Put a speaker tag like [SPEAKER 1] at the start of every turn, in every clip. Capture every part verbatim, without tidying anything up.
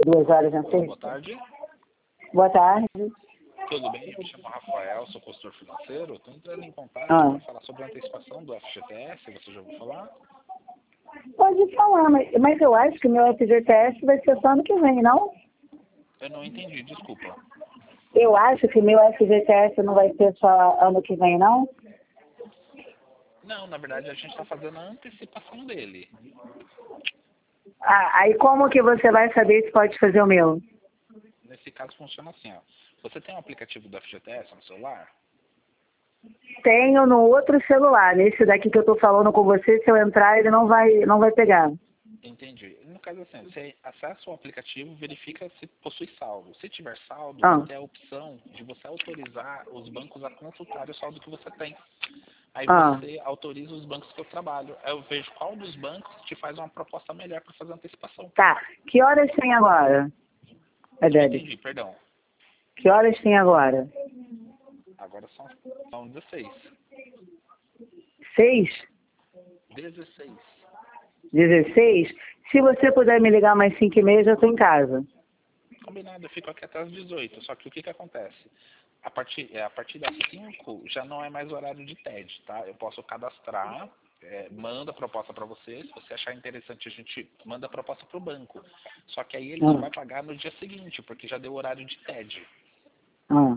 [SPEAKER 1] duas horas na
[SPEAKER 2] Olá,
[SPEAKER 1] sexta?
[SPEAKER 2] boa tarde.
[SPEAKER 1] Boa tarde.
[SPEAKER 2] Tudo bem? Eu me chamo Rafael, sou consultor financeiro. Estou entrando em contato
[SPEAKER 1] Ah.
[SPEAKER 2] para falar sobre a antecipação do F G T S. Você já ouviu falar?
[SPEAKER 1] Pode falar, mas, mas eu acho que o meu F G T S vai ser só ano que vem, não?
[SPEAKER 2] Eu não entendi, desculpa.
[SPEAKER 1] Eu acho que meu F G T S não vai ser só ano que vem, não?
[SPEAKER 2] Não, na verdade a gente está fazendo a antecipação dele.
[SPEAKER 1] Ah, aí como que você vai saber se pode fazer o meu?
[SPEAKER 2] Nesse caso funciona assim, ó. Você tem um aplicativo do F G T S no celular?
[SPEAKER 1] Tenho no outro celular. Nesse daqui que eu tô falando com você, se eu entrar, ele não vai, não vai pegar.
[SPEAKER 2] Entendi. No caso assim, você acessa o aplicativo, verifica se possui saldo. Se tiver saldo,
[SPEAKER 1] Ah.
[SPEAKER 2] vai ter a opção de você autorizar os bancos a consultar o saldo que você tem. Aí
[SPEAKER 1] Ah.
[SPEAKER 2] você autoriza os bancos que eu trabalho. Aí eu vejo qual dos bancos te faz uma proposta melhor para fazer a antecipação.
[SPEAKER 1] Tá. Que horas tem agora,
[SPEAKER 2] Eu não
[SPEAKER 1] Adélio?
[SPEAKER 2] entendi, perdão.
[SPEAKER 1] Que horas tem agora?
[SPEAKER 2] Agora são, são dezesseis.
[SPEAKER 1] Seis?
[SPEAKER 2] dezesseis.
[SPEAKER 1] Dezesseis? Se você puder me ligar mais cinco e meia, já estou em casa.
[SPEAKER 2] Combinado, eu fico aqui até as dezoito. Só que o que que acontece? A partir, é, a partir das cinco já não é mais horário de T E D, tá? Eu posso cadastrar, é, manda a proposta para você. Se você achar interessante, a gente manda a proposta para o banco. Só que aí ele só
[SPEAKER 1] Ah.
[SPEAKER 2] vai pagar no dia seguinte, porque já deu horário de T E D.
[SPEAKER 1] Ah.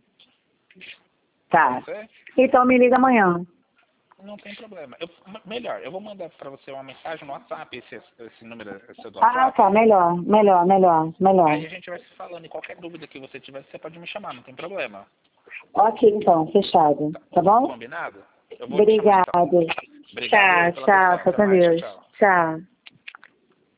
[SPEAKER 1] Tá.
[SPEAKER 2] Pode ser?
[SPEAKER 1] Então me liga amanhã.
[SPEAKER 2] Não tem problema. Eu, melhor, eu vou mandar para você uma mensagem no WhatsApp, esse, esse número é seu do
[SPEAKER 1] Ah,
[SPEAKER 2] WhatsApp.
[SPEAKER 1] tá. Melhor, melhor, melhor, melhor.
[SPEAKER 2] Aí a gente vai se falando e qualquer dúvida que você tiver, você pode me chamar, não tem problema.
[SPEAKER 1] Ok, então. Fechado. Tá bom?
[SPEAKER 2] Combinado? Eu vou te chamar
[SPEAKER 1] Obrigada.
[SPEAKER 2] então. Obrigado
[SPEAKER 1] Tchau,
[SPEAKER 2] aí pela
[SPEAKER 1] tchau.
[SPEAKER 2] atenção.
[SPEAKER 1] Fica
[SPEAKER 2] Até
[SPEAKER 1] com
[SPEAKER 2] mais. Tchau,
[SPEAKER 1] Deus.
[SPEAKER 2] tchau.
[SPEAKER 1] Tchau.